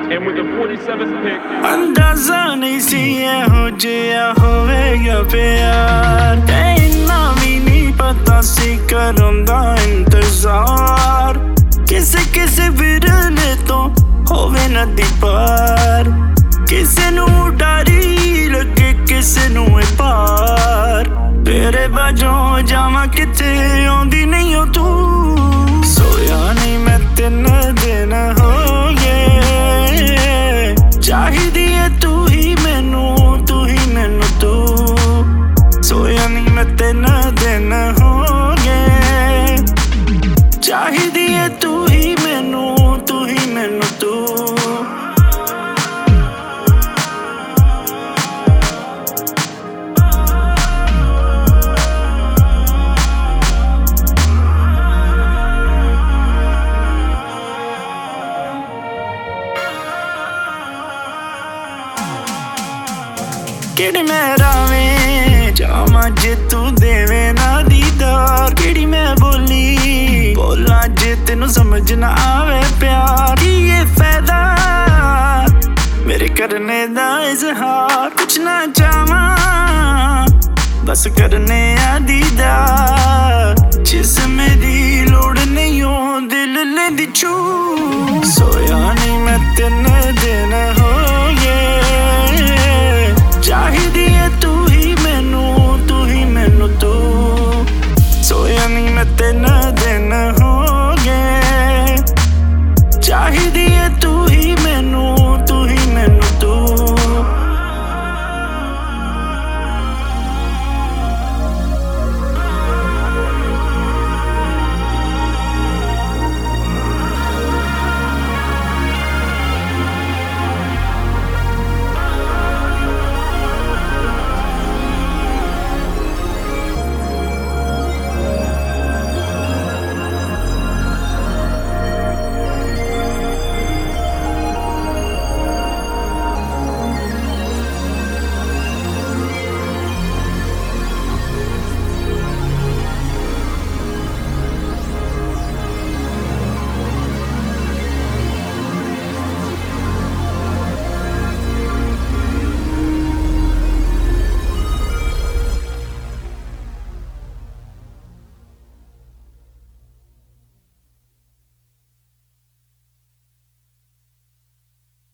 And with the 47th pick, ਅੰਦਾਜ਼ਾ ਨਹੀਂ ਸੀ ਇਹੋ ਜਿਹਾ ਹੋਵੇਗਾ ਪਿਆਰ ਤੇ ਇੰਨਾ ਵੀ ਨਹੀਂ ਪਤਾ ਸੀ ਕਰਨ ਦਾ ਇੰਤਜ਼ਾਰ ਕਿਸੇ ਕਿਸੇ ਵਿਰਲੇ ਤੋਂ ਹੋਵੇ ਨਦੀ ਪਾਰ ਕਿਸੇ ਨੂੰ ਡਾਰੀ ਲੱਗੇ ਕਿਸੇ ਨੂੰ ਇਹ ਪਾਰ ਤੇਰੇ ਬਾਝੋਂ ਜਾਵਾਂ ਕਿਤੇ ਆਉਂਦੀ ਨਹੀਂ ਓ ਤੂੰ ਸੋਇਆ ਨਹੀਂ ਮੈਂ 3 ਦਿਨ ਹੋ ਗਏ ਚਾਹੀਦੀ ਏ ਤੂੰ ਹੀ ਮੈਨੂੰ ਤੂੰ ਸੋਇਆ ਨਹੀਂ ਮੈਂ 3 ਦਿਨ ਹੋ ਗਏ ਚਾਹੀਦੀ ਏ ਤੂੰ ਹੀ ਮੈਨੂੰ ਤੂੰ ਕਿਹੜੀ ਮੈਂ ਰਾਵੇਂ ਜਾਵਾਂ ਜੇ ਤੂੰ ਦੇਵੇਂ ਨਾ ਦੀਦਾਰ ਕਿਹੜੀ ਮੈਂ ਬੋਲਾਂ ਜੇ ਤੈਨੂੰ ਸਮਝ ਨਾ ਆਵੇ ਪਿਆਰ ਕੀ ਇਹ ਫਾਇਦਾ ਮੇਰੇ ਕਰਨੇ ਦਾ ਇਜ਼ਹਾਰ ਕੁਛ ਨਾ ਚਾਹਾਂ ਬਸ ਕਰਨੇ ਆ ਦੀਦਾਰ ਜਿਸਮ ਦੀ ਲੋੜ ਨਹੀਂ ਓ ਦਿਲ ਲੈਂਦੀ ਛੂ ਸੋਇਆ ਨਹੀਂ ਮੈਂ 3 ਦਿਨ ਹੋ ਗਏ ਚਾਹੀਦੀ ਏ ਤੂੰ ਹੀ ਮੈਨੂੰ ਤੂੰ ਸੋਇਆ ਨਹੀਂ ਮੈਂ 3 ਦਿਨ ਹੋ ਗਏ ਚਾਹੀਦੀ